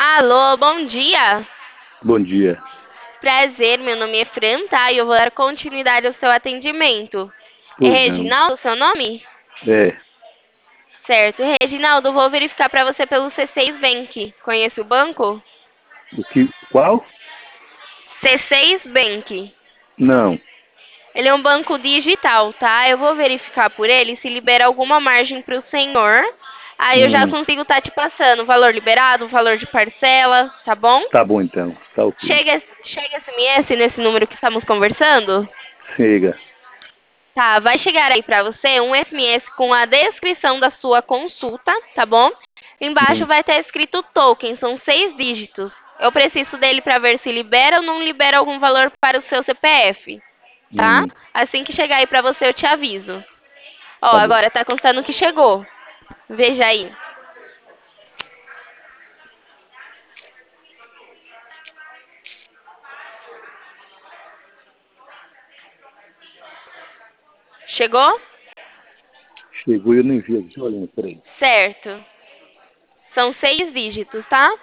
Alô, bom dia. Bom dia. Prazer, meu nome é Fran, tá? E eu vou dar continuidade ao seu atendimento. É Pois não. Reginaldo, seu nome? É. Certo. Reginaldo, vou verificar para você pelo C6 Bank. Conhece o banco? O que? Qual? C6 Bank. Não. Ele é um banco digital, tá? Eu vou verificar por ele se libera alguma margem para o senhor. Aí eu já Hum, consigo estar te passando o valor liberado, o valor de parcela, tá bom? tá bom então. Tá ok. Chega SMS nesse número que estamos conversando? Chega. Tá, vai chegar aí para você um SMS com a descrição da sua consulta, tá bom? Embaixo Hum, vai estar escrito token, são 6 dígitos. Eu preciso dele para ver se libera ou não libera algum valor para o seu CPF, tá? hum, Assim que chegar aí para você eu te aviso. Ó, tá bom. agora tá constando que chegou. Veja aí. Chegou? Chegou e eu nem vi. Deixa eu olhar, peraí. Certo. São 6 dígitos, tá?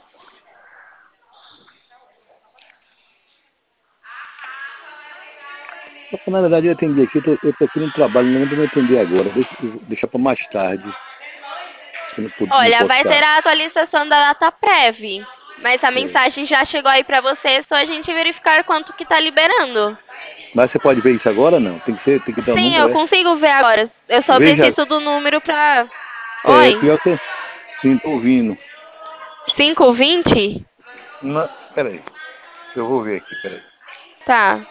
Na verdade, eu atendi aqui. Eu tô aqui no trabalho. Não lembro de me atender agora. Deixa pra mais tarde. Que eu não Olha, posso vai ser estar. a atualização da data prévia. Mas a É. mensagem já chegou aí para você, é só a gente verificar quanto que tá liberando. Mas você pode ver isso agora? Não. Tem que dar o Sim, número, eu é? consigo ver agora. Eu só Veja. preciso do número pra. É, Oi? pior que. Sim, tô ouvindo. 520? Não, peraí. Eu vou ver aqui, peraí. Tá.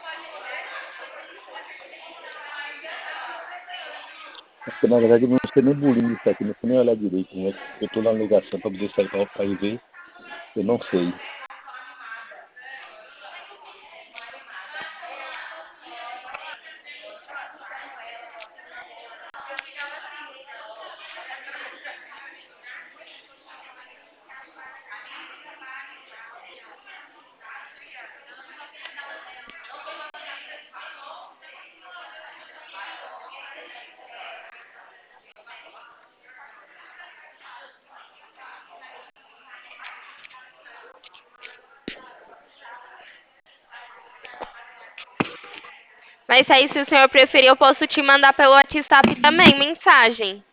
Porque, na verdade, eu não sei nem bolinho isso aqui. Não sei nem olhar direito, né? Eu tô na ligação pra poder sair pra ir ver. Eu não sei. Mas aí, se o senhor preferir, eu posso te mandar pelo WhatsApp também, mensagem.